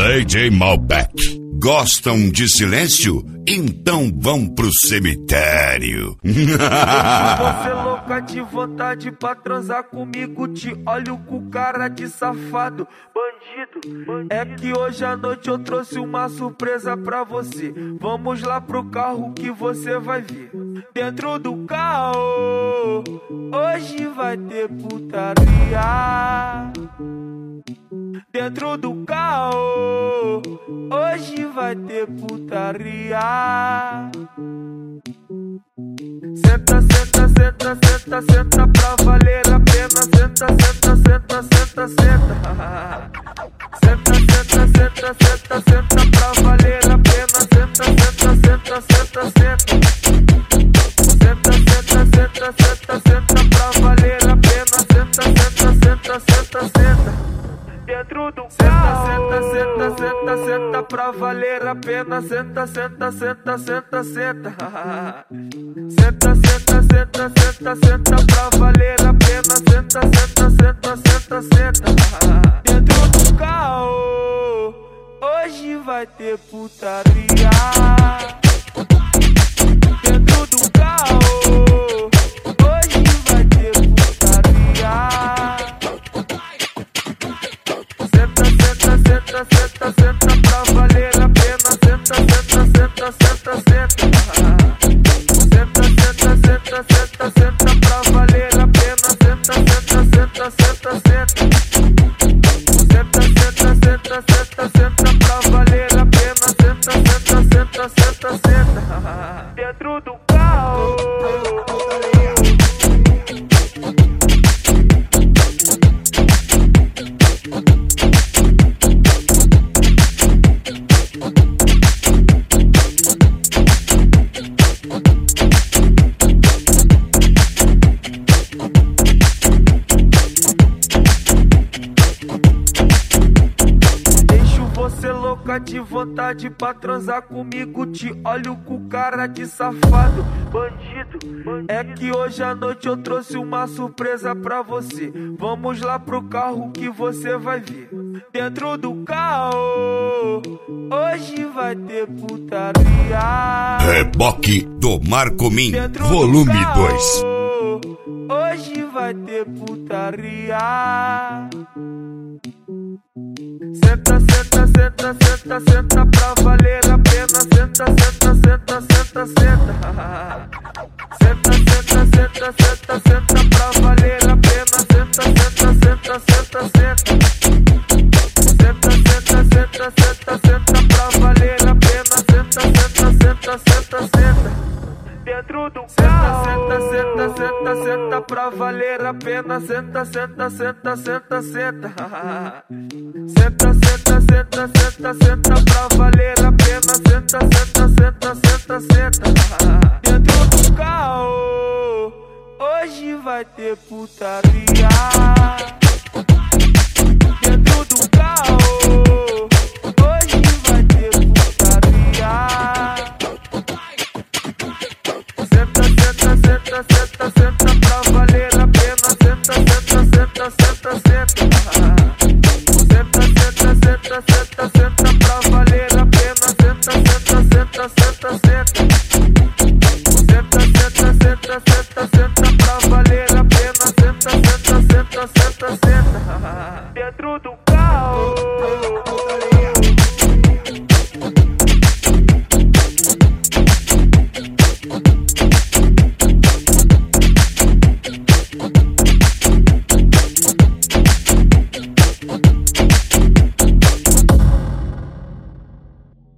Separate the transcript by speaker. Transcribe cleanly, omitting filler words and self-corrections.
Speaker 1: DJ Malbec. Gostam de silêncio? Então vão pro cemitério.
Speaker 2: Você louca de vontade pra transar comigo, te olho com cara de safado, bandido. É que hoje à noite eu trouxe uma surpresa pra você. Vamos lá pro carro que você vai ver. Dentro do carro, hoje vai ter putaria. Dentro do carro, hoje vai ter putaria. Senta, senta, senta, senta, senta pra valer a pena. Senta, senta, senta, senta, senta. Senta, senta, senta, senta, senta pra valer a pena. Senta, senta, senta, senta, senta. Senta, senta, senta, senta, senta pra valer a pena. Senta, senta, senta, senta, senta. Dentro do carro. Senta, senta, senta, senta pra valer a pena. Senta, senta, senta, senta, senta. Senta, senta, senta, senta, senta pra valer a pena. Senta, senta, senta, senta, senta. Dentro do carro, hoje vai ter putaria. Dentro do carro, hoje vai ter putaria. Senta, senta, senta, senta, senta pra valer a pena. Senta, senta, senta, senta, senta. Senta, senta, senta, senta, senta pra valer a pena. Senta, senta, senta, senta, senta. Senta, senta, senta, senta, senta pra valer a pena. Senta, senta, senta, senta, senta. Dentro do carro. Você louca de vontade pra transar comigo, te olho com cara de safado, bandido. É que hoje à noite eu trouxe uma surpresa pra você. Vamos lá pro carro que você vai ver. Dentro do carro, hoje vai ter putaria.
Speaker 1: Reboque do Marcomin, volume 2.
Speaker 2: Hoje vai ter putaria. Senta, senta, senta, senta, senta pra valer a pena. Senta, senta, senta, senta, senta. Senta, senta, senta, senta, senta pra valer a pena. Senta, senta, senta, senta, senta. Senta, senta, senta, senta, senta pra valer a pena. Senta, senta, senta, senta, senta. Dentro do carro. Senta, senta, senta, senta pra valer a pena. Senta, senta, senta, senta, senta. Senta, senta, senta, senta, senta pra valer a pena. Senta, senta, senta, senta, senta. Dentro do carro, hoje vai ter putaria.